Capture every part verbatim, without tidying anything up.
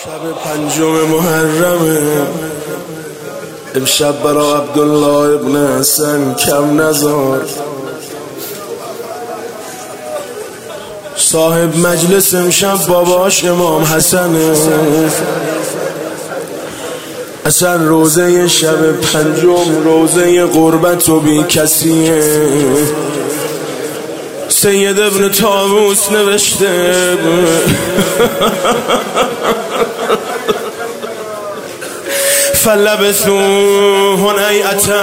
شب پنجم محرمه، امشب برا عبدالله ابن حسن کم نزار. صاحب مجلس امشب باباش امام حسنه. اصلا روزه شب پنجم روزه غربت و بی کسیه. سید ابن طاووس نوشته فلبثوا هنیئة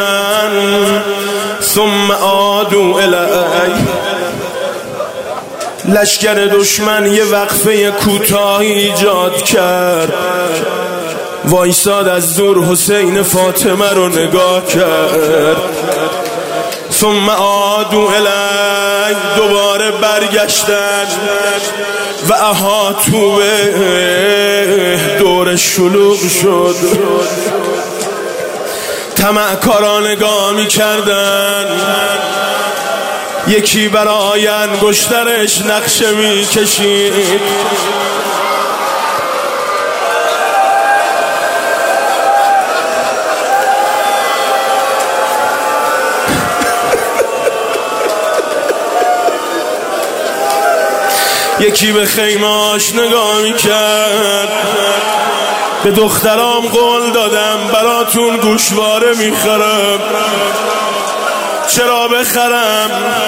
ثم عادوا الی. لشکر دشمن یه وقفه کوتاهی ایجاد کرد، وایساد از دور حسین فاطمه رو نگاه کرد. ثم عادوا الی، دوباره برگشتن و احاطوا به، دور شلوغ شد. طمعکاران نگاه می کردن، یکی برای انگشترش نقشه می کشید. یکی به خیماش نگاه میکرد. به دخترام قول دادم براتون گوشواره میخرم، چرا بخرم؟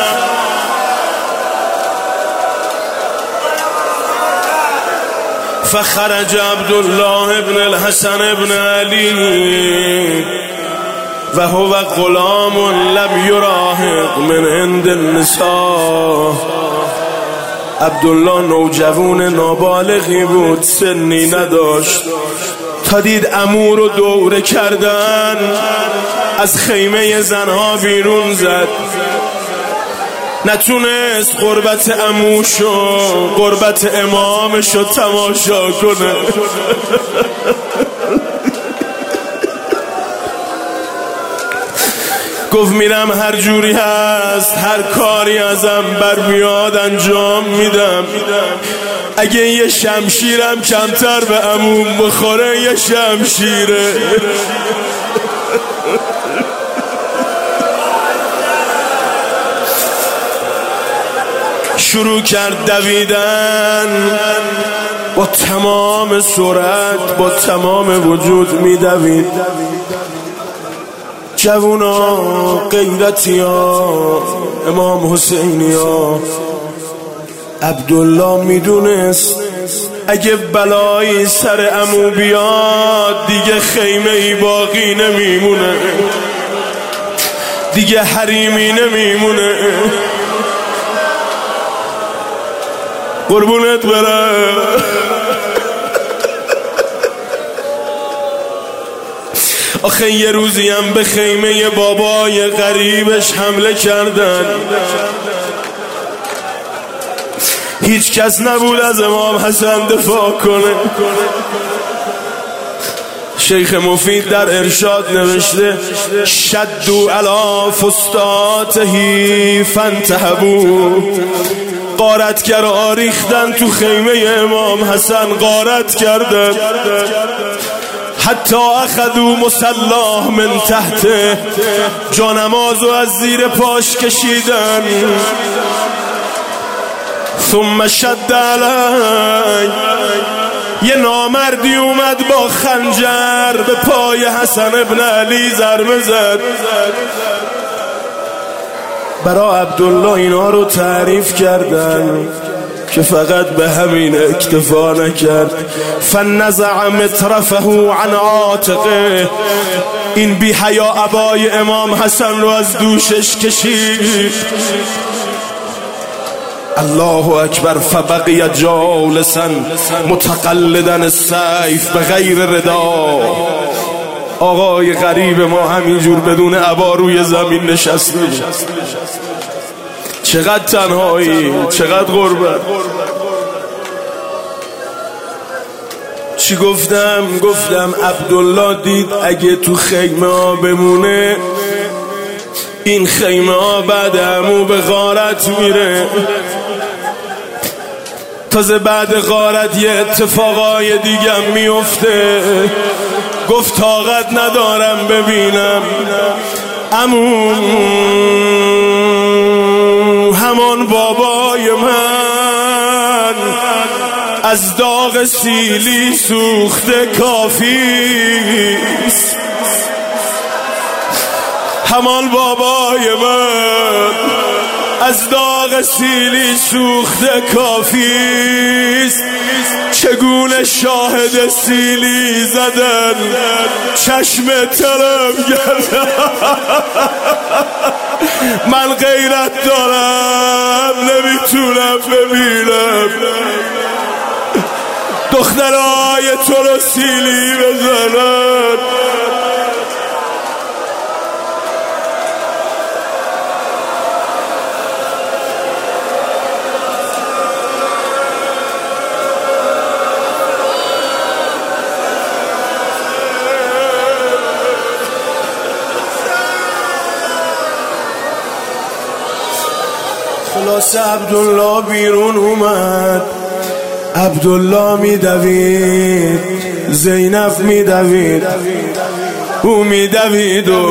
فخرج عبدالله ابن الحسن ابن علی و هو غلام لم یراهق من عند النساء. عبدالله نوجوان نابالغی بود، سنی نداشت. تا دید عمو رو دوره کردن، از خیمه زنها بیرون زد. نتونست قربت عموشو، قربت امامشو تماشا کنه. گفت میرم هر جوری هست، هر کاری ازم برمیاد انجام میدم. اگه یه شمشیرم کمتر به عموم بخوره یه شمشیره. شروع کرد دویدن، با تمام سرعت، با تمام وجود میدوید. جوونا، غیرتی ها، امام حسینی ها. عبدالله میدونست اگه بلایی سر عمو بیاد دیگه خیمه ای باقی نمیمونه، دیگه حریمی نمیمونه. قربونت برم. آخه یه روزی هم به خیمه بابای غریبش حمله کردن. هیچ کس نبود از امام حسن دفاع کنه. شیخ مفید در ارشاد نوشته شدوا علی فستاتهی فانتهبوا. غارتگرا ریختن تو خیمه امام حسن، غارت کردن. حتی اخذوا مصلاه من تحت، جانمازو از زیر پاش کشیدن. ثم شد علی، یه نامردی اومد با خنجر به پای حسن ابن علی ضربه زد. برای عبدالله اینا رو تعریف کردن که فقط به همین اکتفا نکرد. فنزع مترفه عن عاتقه، این بی حیا عبای امام حسن رو از دوشش کشید. الله اکبر. فبقی جالسا متقلدا السیف بغیر ردا. آقای غریب ما همینجور بدون عبا روی زمین نشسته. چقدر تنهایی، چقدر غربت. چی گفتم؟ گفتم عبدالله دید اگه تو خیمه ها بمونه این خیمه ها بعد عمو به غارت میره. تازه بعد غارت یه اتفاقای دیگه میفته. گفت طاقت ندارم ببینم عمو همان بابای من از داغ سیلی سوخته کافیست. همان بابای من از داغ سیلی سوخته کافیست. چگونه شاهد سیلی زدن چشم طلب گردن. من غیرت دارم نمیتونم ببینم دخترای تو رو سیلی بزنن. خلاص عبدالله بیرون اومد. عبدالله میدوید، زینب میدوید، او میدوید و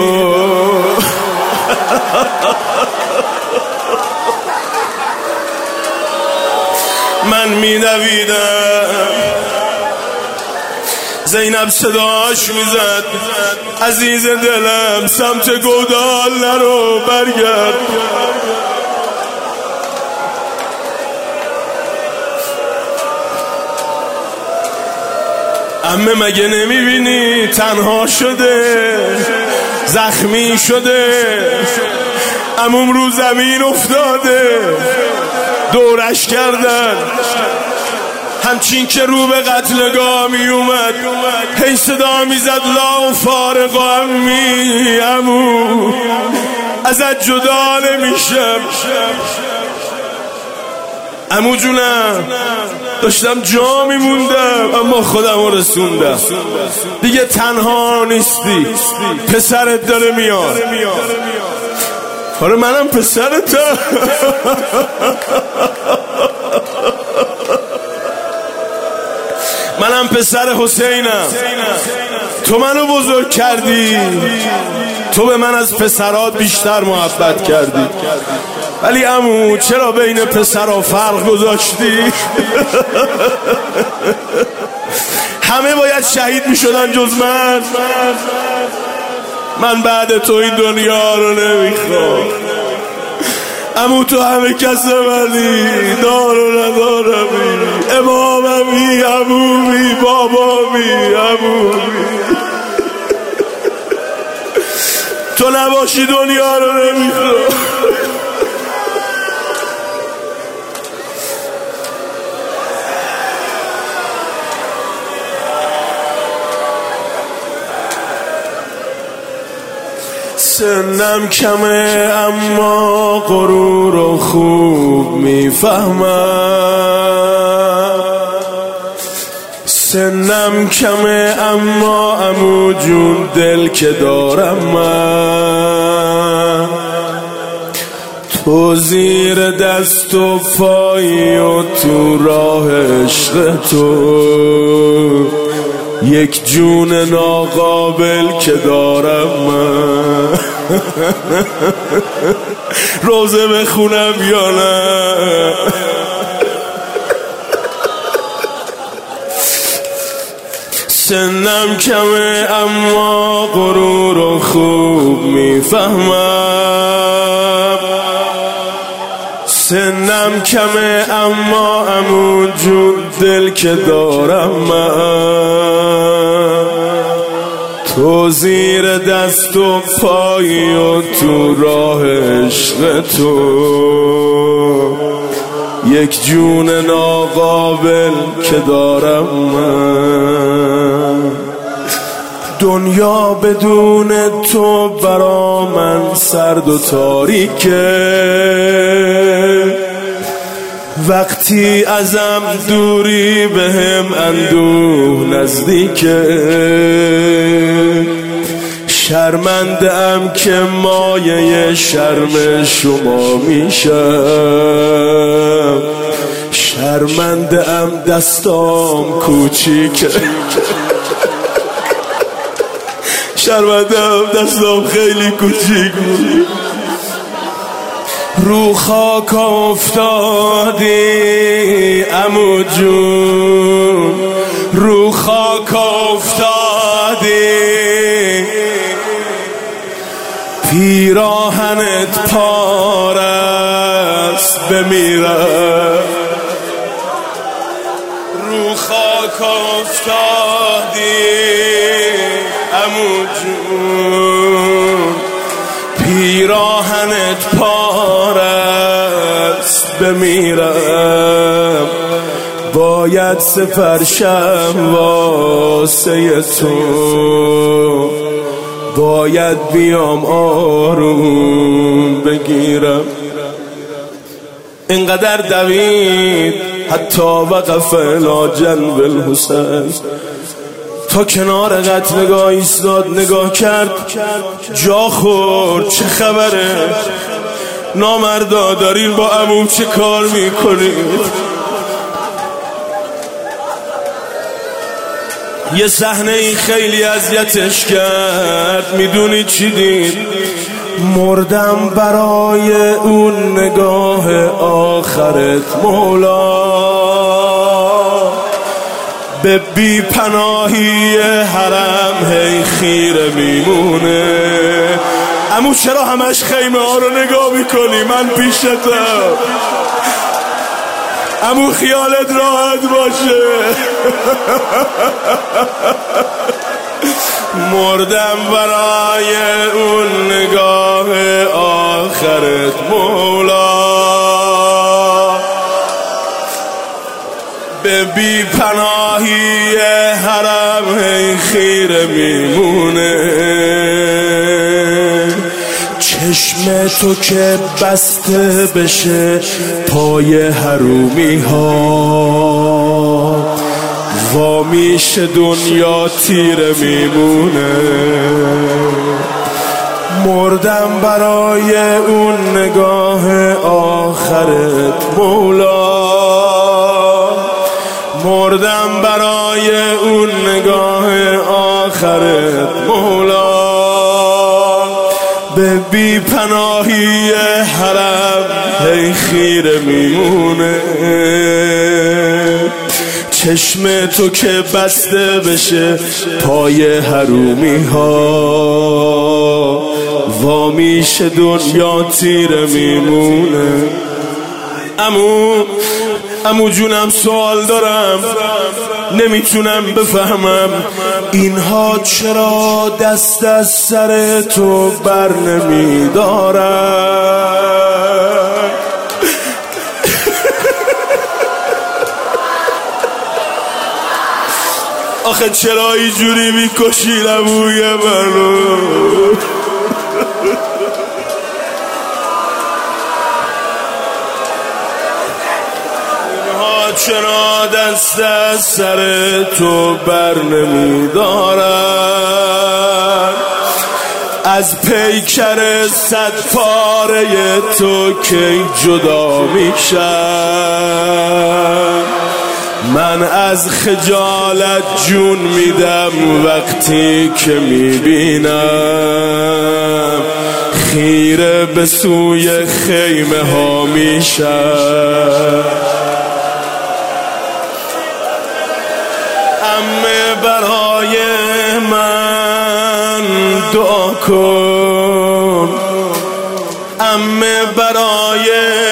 من میدویدم. زینب صداش میزد عزیز دلم سمت گودال نرو برگرد. عمه مگه نمیبینی تنها شده زخمی شده. عموم رو زمین افتاده دورش کردن. همچین که رو به قتلگاه می اومد هی صدا میزد لا و فارق عمی عمو ازت جدا نمیشم. عمو جونم داشتم جا میموندم اما خودم رو رسوندم. دیگه تنها نیستی پسرت داره میاد. آره منم پسرتم. منم پسر حسینم. تو منو بزرگ کردی. تو به من از پسرات بیشتر محبت کردی. ولی عمو چرا بین پسرها فرق گذاشتی؟ همه باید شهید می شدن جز من. من بعد تو این دنیا رو نمیخوام. عمو تو همه کس منی دار و ندارمی اماممی عمومی بابامی عمومی. تو نباشی دنیا رو نمیخوام. سنم کمه اما غرور و خوب میفهمم. سنم کمه اما عمو جون دل که دارم من. تو زیر دست و پایی و تو راه عشق تو یک جون ناقابل که دارم من. روزه بخونم یا نه؟ سنم کمه اما غرور و خوب میفهمم. سنم کمه اما عمو جون دل که دارم من. تو زیر دست و پایی و تو راه عشق تو یک جون ناقابل که دارم من. دنیا بدون تو برا من سرد و تاریکه. وقتی ازم دوری بهم اندوه نزدیکه. شرمنده ام که مایه شرم شما میشم. شرمنده ام دستام کوچیکه، شرمنده ام دستام خیلی کوچیک بود. رو خاک افتادی عمو جون، رو خاک افتادی، پیراهنت پاره است بمیرم. رو خاک افتادی عمو جون، پیراهنت پاره است بمیرم. باید سپرشم واسه تو، باید بیام آروم بگیرم. اینقدر دوید حتی وقف الی جنب الحسین، تا کنار قتلگاه ایستاد، نگاه کرد، جا خورد. چه خبره نامردا، دارین با عمو چه کار میکنید؟ یه صحنه این خیلی اذیتش کرد. میدونی چی دید؟ مردم برای اون نگاه آخرت مولا، به بی پناهی حرم هی خیره میمونه. عمو چرا همش خیمه ها رو نگاه میکنی؟ من پیشتم عمو، خیالت راحت باشه. مردم برای اون نگاه آخرت مولا، به بی پناهی حرم هی خیره میمونه. چشم تو که بسته بشه پای حرومی ها، وامیش دنیا تیره میمونه. مردم برای اون نگاه آخرت مولا، مردم برای اون نگاه آخرت مولا، به بی پناهی حرم هی خیره میمونه. چشم تو که بسته بشه پای حرومی ها، وامیش دنیا تیره میمونه. عمو عمو جونم سوال دارم، نمیتونم بفهمم اینها چرا دست از سر تو بر نمیدارن. آخه چرا اینجوری میکشی عموی منو؟ چرا دست از سر تو بر نمیدارن؟ از پیکر صد پاره تو کی جدا میشم؟ من از خجالت جون میدم وقتی که میبینم خیره به سوی خیمه ها میشم. عمه برای من دعا کن، عمه برای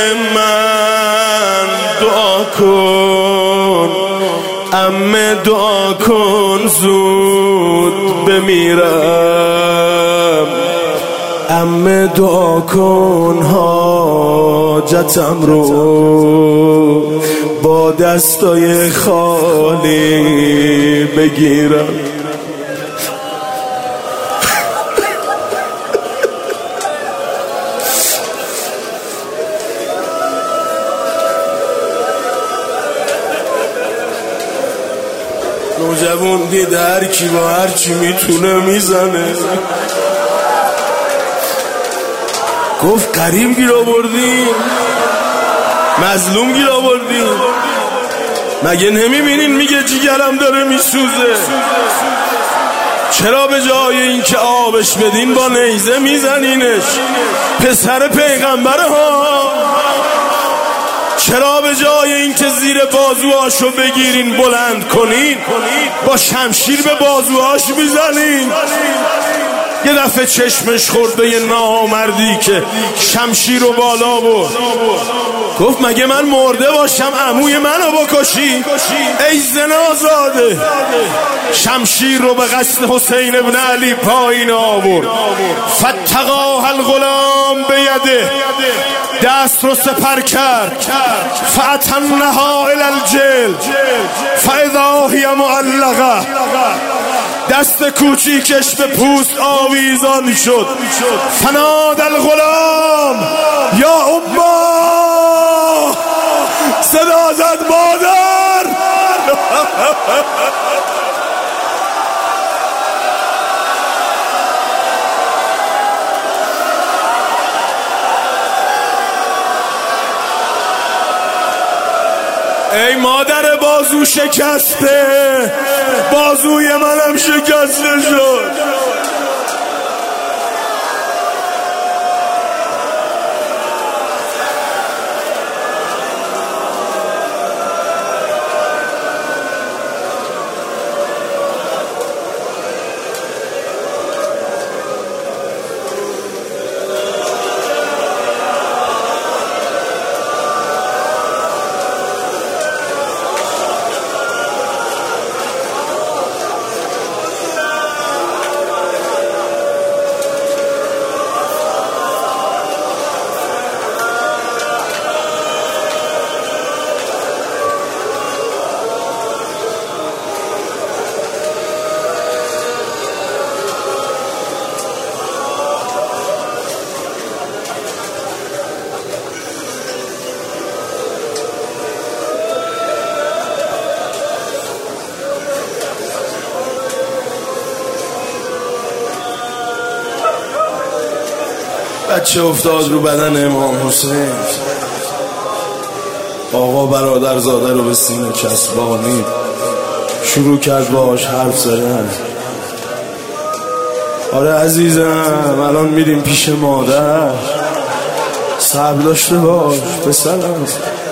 من دعا کن، عمه دعا کن زود بمیرم. عمه دعا کن حاجتم رو با دستای خالی بگیرم. نوجوان دید هر کی با هر چی میتونه میزنه. گفت قریب گیر آوردیم، مظلوم گیر آوردیم. مگه نمیبینین میگه جیگرم داره میسوزه؟ چرا به جای این که آبش بدین با نیزه میزنینش؟ پسر پیغمبره ها. چرا به جای این که زیر بازوهاشو بگیرین بلند کنین با شمشیر به بازوهاش میزنین؟ یه دفعه چشمش خورد به یه نامردی که شمشیر رو بالا برد، گفت مگه من مرده باشم عموی منو بکشی؟ ای زنازاده. شمشیر رو به قصد حسین ابن علی پایین آورد. فتقاه الغلام بیده، دست رو سپر کرد. فاتنها الی الجلد فاذا هی معلقه، دست کوچیکش به پوست آویزان شد. فناد الغلام یا امه، صدا زد مادر. ای مادر بازو شکسته، بازوی منم شکسته شد. بچه افتاد رو بدن امام حسین. آقا برادر زاده رو به سینه چسبانید، شروع کرد باهاش حرف زدن. آره عزیزم، الان میریم پیش مادر، صبر داشته باش پسرم.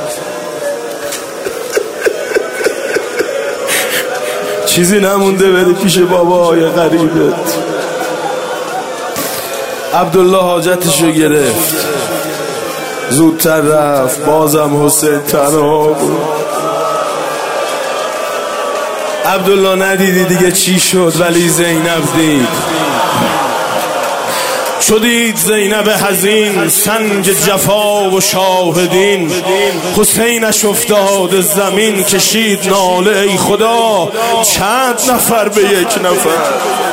چیزی نمونده بری پیش بابای غریبت. عبدالله حاجتشو گرفت، زودتر رفت، بازم حسین تنها بود. عبدالله ندیدی دیگه چی شد، ولی زینب دید. شدید زینب حزین، سنگ جفا و شاهدین. حسینش افتاد زمین، کشید ناله ای خدا، چند نفر به یک نفر.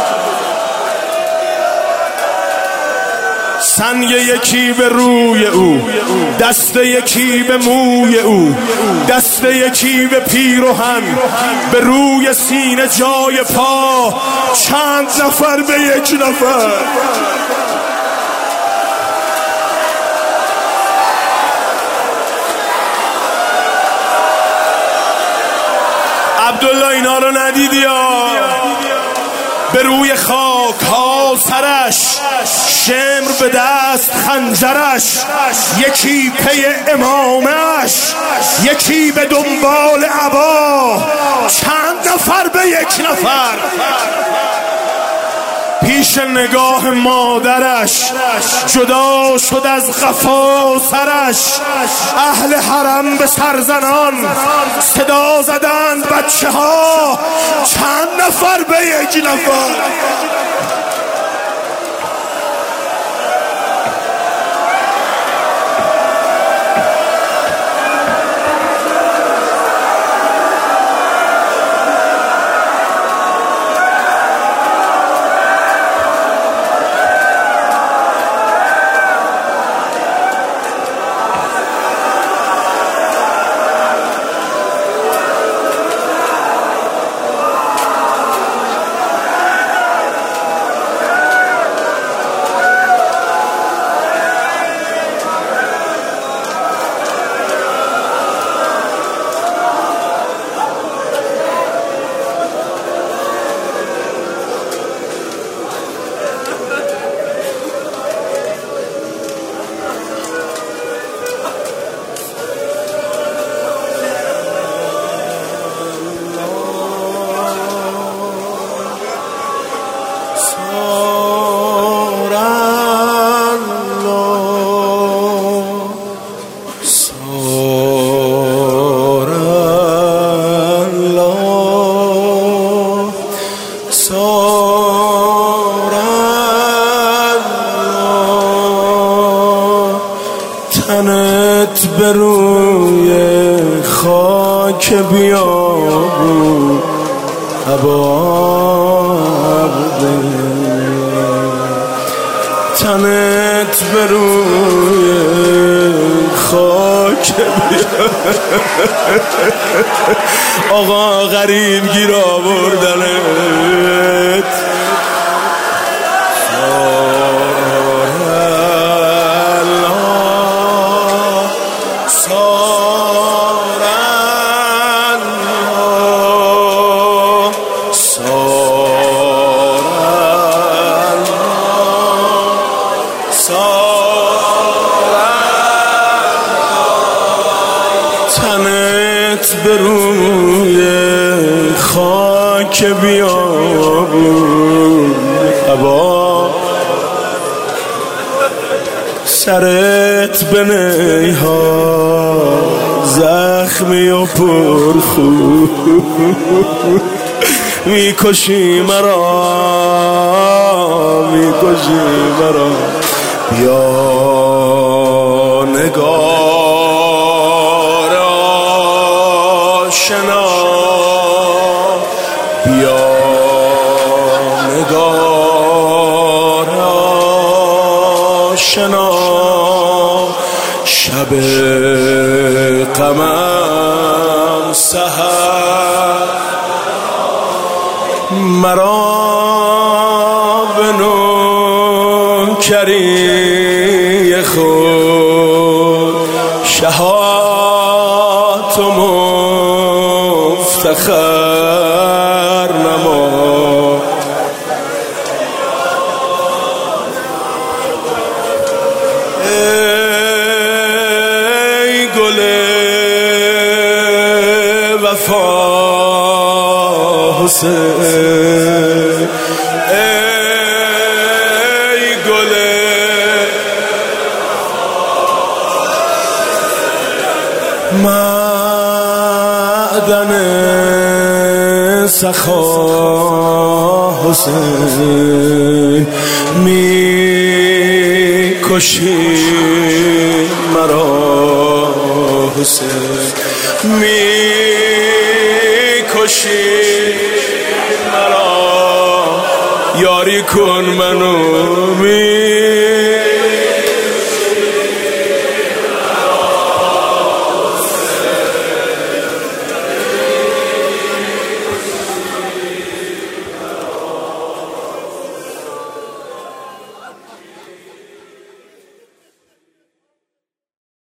سنگ یکی به روی او، دست یکی به موی او، دست یکی به پیرهن، به روی سینه جای پا، چند نفر به یک نفر. عبدالله اینا رو ندیدی ها؟ به روی خاک ها سرش، شمر به دست خنجرش، یکی پی امامش، یکی به دنبال عبا، چند نفر به یک نفر. پیش نگاه مادرش جدا شد از قفا سرش. اهل حرم به سرزنان صدا زدند بچه ها، چند نفر به یک نفر. بیابون عباب تنت بروی خاک آقا غریب گیر آوردنت تنت بروی خاک بیابون عبا سرت به نیها زخمی و پرخو میکشی مرا میکشی مرا بیا نگار آشنا بیا نگار آشنا شب غمم سحر مرا به نوکری خود شهات و مفتخر نما ای گل وفا حسین ای گل معدن سخا حسین می کشی مرا حسین می کشی مرا یاری کن منو